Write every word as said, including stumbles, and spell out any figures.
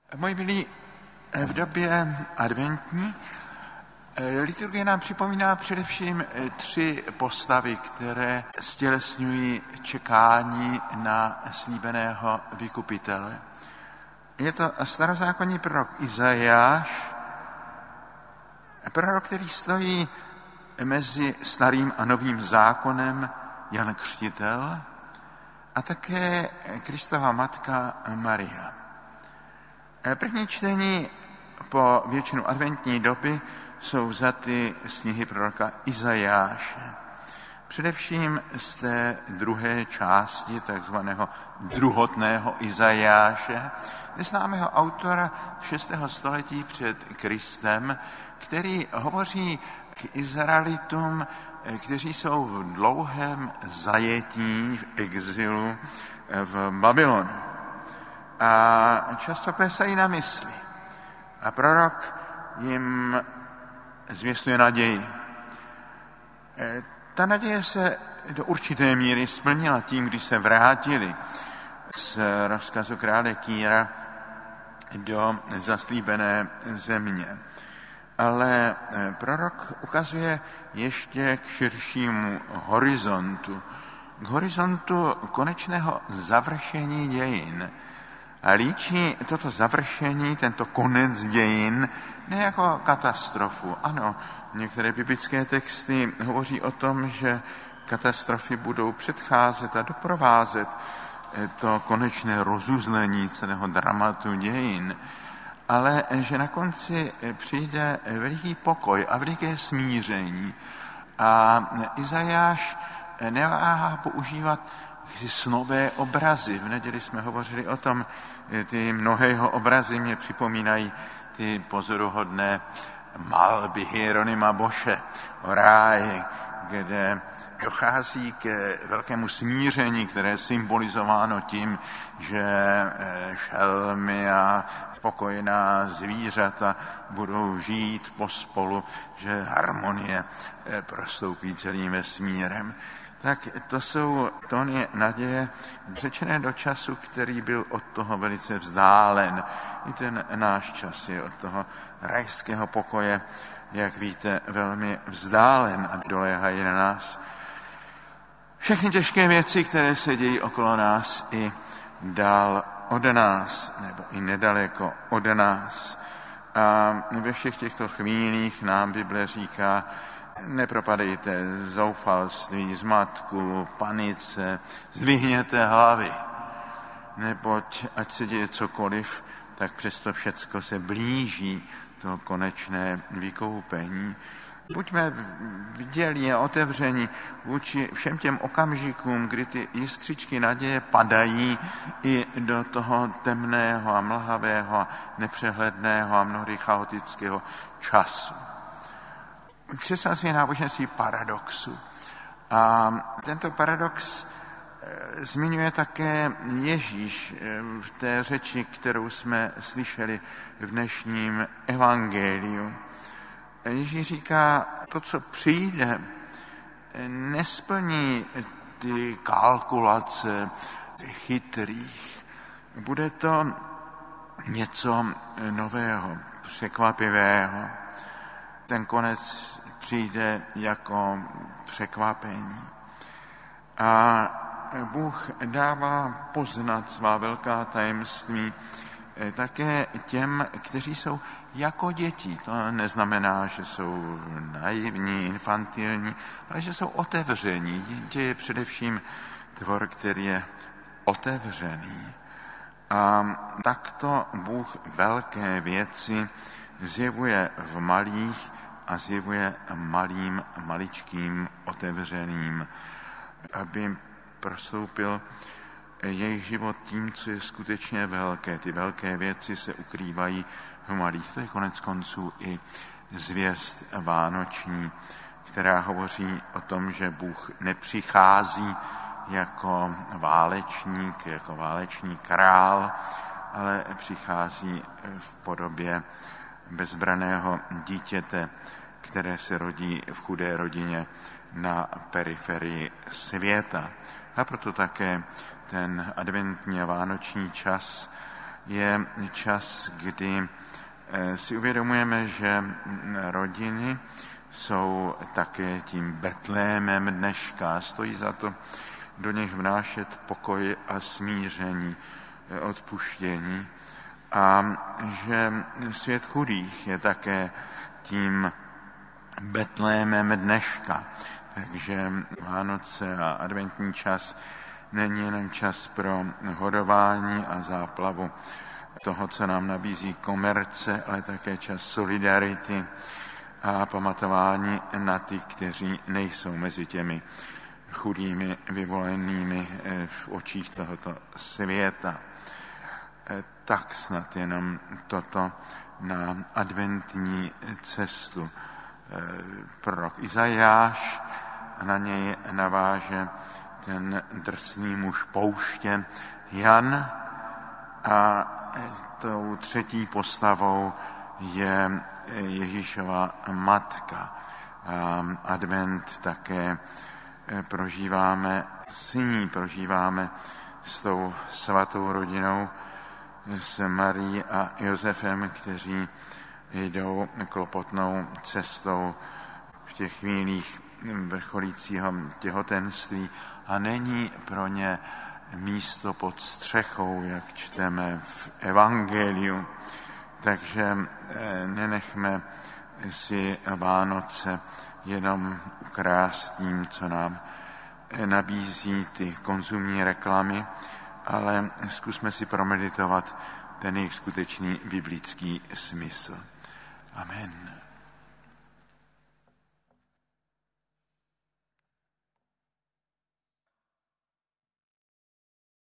Moji milí, v době adventní liturgie nám připomíná především tři postavy, které stělesňují čekání na slíbeného vykupitele. Je to starozákonní prorok Izajáš, prorok, který stojí mezi starým a novým zákonem, Jan Křtitel, a také Kristova matka Maria. První čtení po většinu adventní doby jsou vzaty z knihy proroka Izajáše. Především z té druhé části, takzvaného druhotného Izajáše, neznámého autora šestého století před Kristem, který hovoří k Izraelitům, kteří jsou v dlouhém zajetí, v exilu v Babylonu. A často klesají na mysli. A prorok jim zvěstuje naději. Ta naděje se do určité míry splnila tím, když se vrátili z rozkazu krále Kýra do zaslíbené země. Ale prorok ukazuje ještě k širšímu horizontu, k horizontu konečného završení dějin. A líčí toto završení, tento konec dějin, ne jako katastrofu. Ano, některé biblické texty hovoří o tom, že katastrofy budou předcházet a doprovázet to konečné rozuzlení celého dramatu dějin, ale že na konci přijde veliký pokoj a veliké smíření. A Izajáš neváhá používat snové obrazy. V neděli jsme hovořili o tom, ty mnohého obrazy mě připomínají ty pozoruhodné malby Hieronyma Boše o ráji, kde dochází k velkému smíření, které je symbolizováno tím, že šelmy a pokojná zvířata budou žít pospolu, že harmonie prostoupí celým vesmírem. Tak to jsou tóny naděje řečené do času, který byl od toho velice vzdálen. I ten náš čas je od toho rajského pokoje, jak víte, velmi vzdálen a doléhají na nás všechny těžké věci, které se dějí okolo nás i dál od nás, nebo i nedaleko od nás. A ve všech těchto chvílích nám Bible říká, nepropadejte zoufalství, zmatku, panice, zdvihněte hlavy, neboť ať se děje cokoliv, tak přesto všecko se blíží to konečné vykoupení. Buďme vdělí a otevření vůči všem těm okamžikům, kdy ty jiskřičky naděje padají i do toho temného a mlhavého, nepřehledného a mnohdy chaotického času. Křesťanství je náboženství paradoxu. A tento paradox zmiňuje také Ježíš v té řeči, kterou jsme slyšeli v dnešním evangeliu. Ježíš říká, to, co přijde, nesplní ty kalkulace chytrých. Bude to něco nového, překvapivého. Ten konec přijde jako překvapení. A Bůh dává poznat svá velká tajemství také těm, kteří jsou jako děti. To neznamená, že jsou naivní, infantilní, ale že jsou otevření. Dítě je především tvor, který je otevřený. A takto Bůh velké věci zjevuje v malých a zjevuje malým, maličkým, otevřeným, aby prostoupil jejich život tím, co je skutečně velké. Ty velké věci se ukrývají v malých. To je konec konců i zvěst vánoční, která hovoří o tom, že Bůh nepřichází jako válečník, jako válečný král, ale přichází v podobě bezbraného dítěte, které se rodí v chudé rodině na periferii světa. A proto také ten adventní a vánoční čas je čas, kdy si uvědomujeme, že rodiny jsou také tím Betlémem dneška. Stojí za to do nich vnášet pokoj a smíření, odpuštění. A že svět chudých je také tím Betlémem dneška. Takže Vánoce a adventní čas není jenom čas pro hodování a záplavu toho, co nám nabízí komerce, ale také čas solidarity a pamatování na ty, kteří nejsou mezi těmi chudými vyvolenými v očích tohoto světa. Tak snad jenom toto na adventní cestu. Prorok Izajáš na něj naváže ten drsný muž pouště Jan a tou třetí postavou je Ježíšova matka. Advent také prožíváme s ní, prožíváme s tou svatou rodinou, s Marií a Josefem, kteří jdou klopotnou cestou v těch chvílích vrcholícího těhotenství a není pro ně místo pod střechou, jak čteme v evangeliu. Takže nenechme si Vánoce jenom ukrást tím, co nám nabízí ty konzumní reklamy, ale zkusme si promeditovat ten jejich skutečný biblický smysl. Amen.